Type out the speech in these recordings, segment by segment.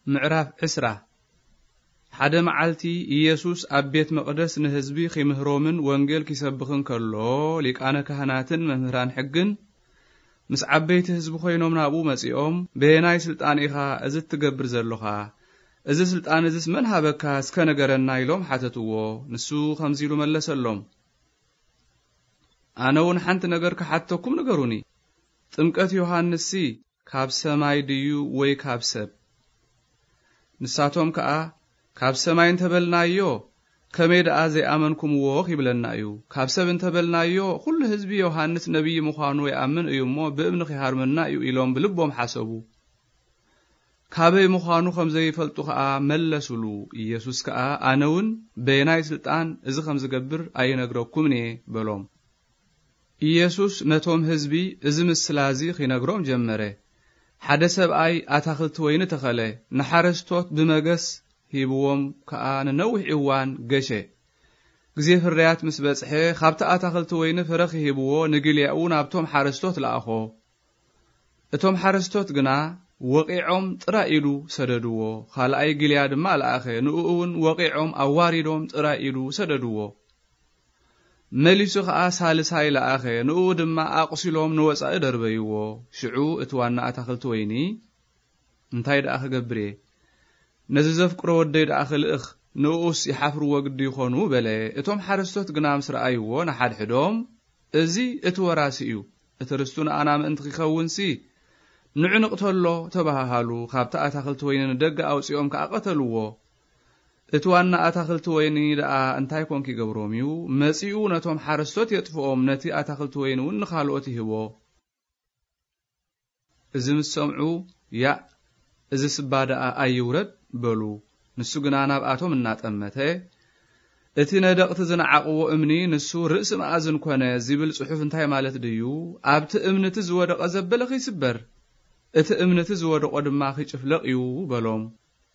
ምዕራፍ 10 ሓደ መዓልቲ ኢየሱስ ኣብ ቤት መቅደስ ንህዝቢ ኺምህሮምን ወንጌል ኪሰብኽን ከሎ ሊቃነ ካህናትን መምህራን ሕግን ምስ ዓበይቲ ህዝቢ ኮይኖም ናብኡ መጺኦም በየናይ ስልጣን ኢኻ እዚ ትገብር ዘለኻ እዚ ስልጣን እዚስ መን ሃበካ እስከ ነገረና ኢሎም ሓተትዎ ንሱ ከምዚ ኢሉ መለሰሎም ኣነ እውን ሓንቲ ነገር ከሓተኩም ንገሩኒ ጥምቀት ዮሐንስ ካብ ሰማይ ድዩ ወይ ካብ ሰብ ንሳቶም ከኣ ካብ ሰማይ እንተበልናዮ ከመይ ደኣ ዘይኣመንኩምዎ ይብለናዩ ካብ ሰብ እንተበልናዮ ኩሉ ህዝቢ ዮሐንስ ነቢይ ምዃኑ ይኣምን እዩ እሞ ብእምኒ ኺሃርመና እዩ ኢሎም ብልቦም ሓሰቡ ካብይ ምዃኑ ከምዘይፈልጡ ከኣ መለሱሉ ኢየሱስ ከኣ ኣነ እውን በየናይ ስልጣን እዚ ከምዝገብር ኣይነግረኩምኒ በሎም ኢየሱስ ነቶም ህዝቢ እዚ ምስላዚ ኺነግሮም ጀመረ ሓደ ሰብኣይ ኣታኽልቲ ወይኒ ተኸለ ንሓረስቶት ብመገስ ሂብዎም ከኣ ንነዊሕ እዋን ገሸ ግዜ ፍርያት ምስ በጽሐ ካብቲ ኣታኽልቲ ወይኒ ፍረኽ ሂብዎ ንግልያኡ ናብቶም ሓረስቶት ለኣኾ እቶም ሓረስቶት ግና ወቂዖም ጥራይ ኢሉ ሰደድዎ ካልኣይ ግልያ ድማ ለኣኸ ንኡ እውን ወቂዖም ኣዋሪዶም ጥራይ ኢሉ ሰደድዎ መሊሱ ከኣ ሳልሳይ ለኣኸ ንኡ ድማ ኣቁሲሎም ንወጻኢ ደርበይዎ ሽዑ እቲ ዋና ኣታኽልቲ ወይኒ እንታይ ደኣ ክገብር ነዚ ዘፍቅሮ ወደይ ደኣ ክልእኽ ንኡስ ይሓፍርዎ ግዲ ይኾኑ በለ እቶም ሓረስቶት ግና ምስ ረኣይዎ ንሓድሕዶም እዚ እቲ ወራሲ እዩ እቲ ርስቱ ንኣና ምእንቲ ኺኸውንሲ ንዑ ንቕተሎ ተባሃሉ ካብቲ ኣታኽልቲ ወይኒ ንደገ ኣውፂኦም ከኣ ቀተልዎ እቲ ዋና ኣታኽልቲ ወይኒ ደኣ እንታይ ኮንኪ ገብሮም እዩ መጺኡ ነቶም ሓረስቶት የጥፍኦም ነቲ ኣታኽልቲ ወይኒ እውን ንኻልኦት ይህቦ እዚ ምስ ሰምዑ ያ እዚ ስባ ደኣ ኣይውረድ በሉ ንሱ ግና ናብኣቶም እናጠመተ እቲ ነደቕቲ ዝነዓቕዎ እምኒ ንሱ ርእሲ መኣዝን ኮነ ዝብል ጽሑፍ እንታይ ማለት ድዩ ኣብቲ እምንቲ ዝወደቐ ዘበለ ኺስበር እቲ እምንቲ ዝወደቆ ድማ ኺጭፍለቕ እዩ በሎም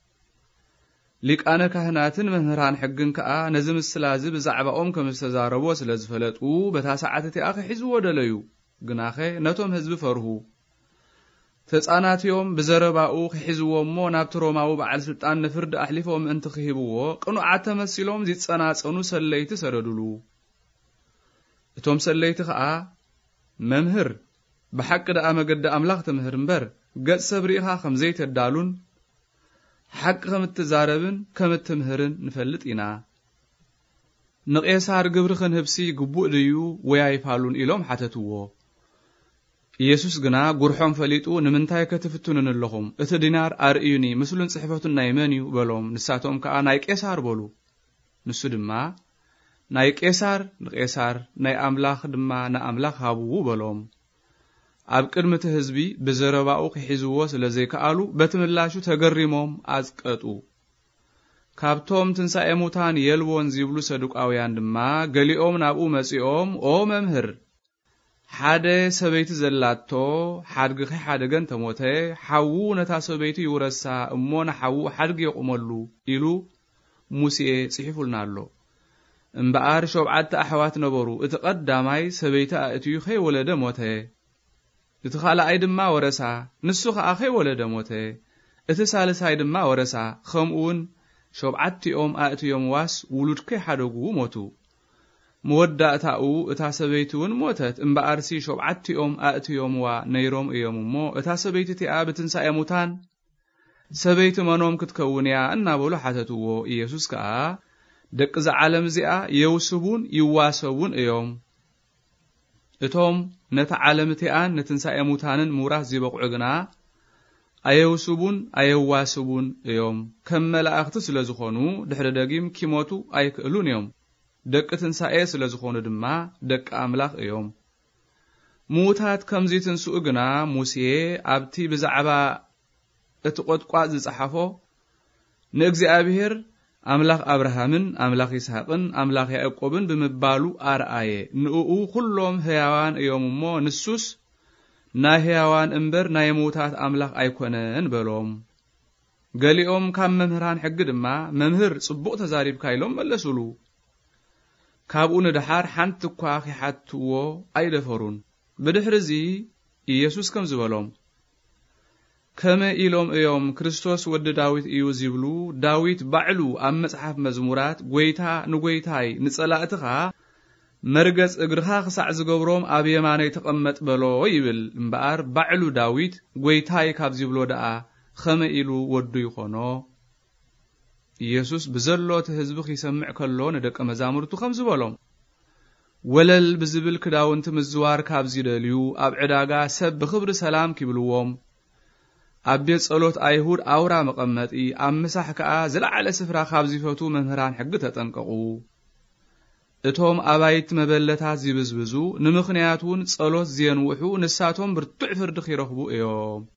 ሊቃነ ካህናትን መምህራን ሕግን ከኣ ነዚ ምስላዚ ብዛዕባኦም ከም ዝተዛረቦ ስለ ዝፈለጡ በታ ሰዓት እቲኣ ሒዝዎ ደለዩ ግናኸ ነቶም ህዝቢ ፈርሁ ተጻናትዮም ብዘረባኡ ኺሕዝዎሞ ናብቲ ሮማዊ በዓል ስልጣን ንፍርዲ ኣሕሊፎም እንቲ ኺሂብዎ ቅኑዓት ተመሲሎም ዝጸናጸኑ ሰለይቲ ሰረዱሉ እቶም ሰለይቲ ከኣ መምህር ብሓቂ ደኣ መገዲ ኣምላኽ ትምህር እምበር ገጽ ሰብ ሪኢኻ ከምዘይተዳሉን ሓቂ ከምትዛረብን ከምትምህርን ንፈልጥ ኢና ንቄሳር ግብሪ ክንህብሲ ግቡእ ድዩ ወይ ኣይፋሉን ኢሎም ሓተትዎ ኢየሱስ ግና ጉርሖም ፈሊጡ ንምንታይ ከትፍትኑን ኣለኹም እቲ ዲናር ኣርእዩኒ ምስሉን ጽሕፈቱን ናይ መን እዩ በሎም ንሳቶም ከኣ ናይ ቄሳር በሉ ንሱ ድማ ናይ ቄሳር ንቄሳር ናይ ኣምላኽ ድማ ንኣምላኽ ሃብዎ በሎም ኣብ ቅድሚቲ ህዝቢ ብዘረባኡ ኺሕዝዎ ስለ ዘይከኣሉ በትምላሹ ተገሪሞም ኣዝቀጡ ካብቶም ትንሣኤ ሙታን የልዎን ዝብሉ ሰዱቃውያን ድማ ገሊኦም ናብኡ መጺኦም ኦ መምህር ሓደ ሰበይቲ ዘላቶ ሓድጊ ሓደገን ተሞተ ሓዉ ነታ ሰበይቲ ይውረሳ እሞ ንሓዉ ሓድጊ የቁመሉ ኢሉ ሙሴ ጽሒፉልና ኣሎ እምበኣር 7 ኣሕዋት ነበሩ እቲ ቀዳማይ ሰበይቲ ኣእትዩ ኸይወለደ ሞተ እቲ ካልኣይ ድማ ወረሳ ንሱ ከኣ ኸይወለደ ሞተ እቲ ሳልሳይ ድማ ወረሳ ከምኡውን 7ቲኦም ኣእትዮም ዋስ ውሉድ ከይሓደጉ ሞቱ መወዳእታኡ እታ ሰበይቲ እውን ሞተት እምበኣርሲ 7ቲኦም ኣእትዮምዋ ነይሮም እዮም እሞ እታ ሰበይቲ እቲኣ ብትንሣኤ ሙታን ሰበይቲ መኖም ክትከውን እያ እናበሉ ሓተትዎ ኢየሱስ ከኣ ደቂ ዝዓለም እዚኣ የውስቡን ይዋሰቡን እዮም እቶም ነታ ዓለም እቲኣን ንትንሣኤ ሙታንን ምውራስ ዝበቕዑ ግና ኣየውስቡን ኣየዋስቡን እዮም ከም መላእኽቲ ስለ ዝኾኑ ድሕሪ ደጊም ኪሞቱ ኣይክእሉን እዮም ደቂ ትንሣኤ ስለ ዝኾኑ ድማ ደቂ ኣምላኽ እዮም ሙታት ከምዚ ትንስኡ ግና ሙሴ ኣብቲ ብዛዕባ እቲ ቈጥቋጥ ዝጸሓፎ ንእግዚኣብሔር ኣምላኽ አብርሃምን ኣምላኽ ይስሐቅን ኣምላኽ ያዕቆብን ብምባሉ ኣርአየ ንኡ ኩሎም ሕያዋን እዮም እሞ ንሱስ ናይ ሕያዋን እምበር ናይ ሙታት ኣምላኽ ኣይኮነን በሎም ገሊኦም ካብ መምህራን ሕግ ድማ መምህር ጽቡቕ ተዛሪብካ ኢሎም መለሱሉ ካብኡ ንድሓር ሓንቲ እኳ ኺሓትዎ ኣይደፈሩን ብድሕሪዚ ኢየሱስ ከም ዝበሎም كما إلوم إيوم كريستوس ود داويت إيو زيبلو داويت بعلو أم مصحف مزمورات غويتا نغويتاي نصلاتها مرغز اغرها خسع زغبروم اب يماني تقمط بلو يبل امبار بعلو داويت غويتاي كاب زيبلو دأ خما إلو ودو يخونو ኢየሱስ በዘሎት ህዝብ ኺሰምዕ ከሎ ነደቀ መዛሙርቱ ከምዝ በሎም ወለል ብዝብል ክዳውንት ምዝዋር ካብ ዝደልዩ ኣብ ዕዳጋ ሰብ ብኽብሪ ሰላም ክብልዎም ኣብ ቤት ጸሎት ኣይሁድ ኣውራ መቐመጢ ኣብ ምሳሕ ከኣ ዝለዓለ ስፍራ ካብ ዝፈቱ መምህራን ሕጊ ተጠንቀቁ እቶም ኣባይት መበለታት ዝብዝብዙ ንምኽንያቱን ጸሎት ዝየንውሑ ንሳቶም ብርቱዕ ፍርዲ ኺረኽቡ እዮም